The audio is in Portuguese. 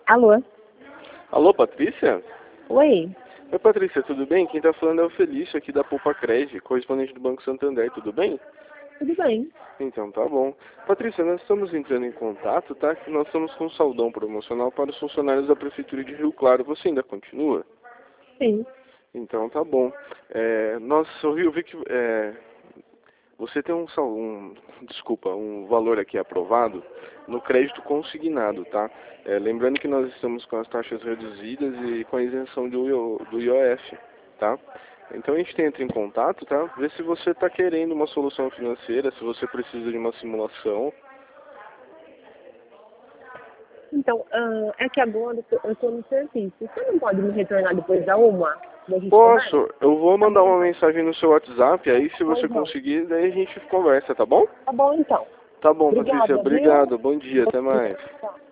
Alô? Alô, Patrícia? Oi? Oi, Patrícia, tudo bem? Quem tá falando é o Felício aqui da Poupa Cred, correspondente do Banco Santander, tudo bem? Tudo bem? Então tá bom. Patrícia, nós estamos entrando em contato, tá? Que nós estamos com um saldão promocional para os funcionários da Prefeitura de Rio Claro. Você ainda continua? Sim. Então tá bom. Eu vi que você tem um valor aqui aprovado no crédito consignado, tá? Lembrando que nós estamos com as taxas reduzidas e com a isenção do IOF, tá? Então a gente entra em contato, tá? Ver se você está querendo uma solução financeira, se você precisa de uma simulação. Então, é que agora eu estou no serviço. Você não pode me retornar depois da uma? Da gente conversa? Posso, eu vou Tá mandar bom, uma então. mensagem no seu WhatsApp, aí se você Pois não. conseguir, daí a gente conversa, tá bom? Tá bom, então. Tá bom, Patrícia, Obrigada, viu? obrigado, bom dia, até mais. Tchau.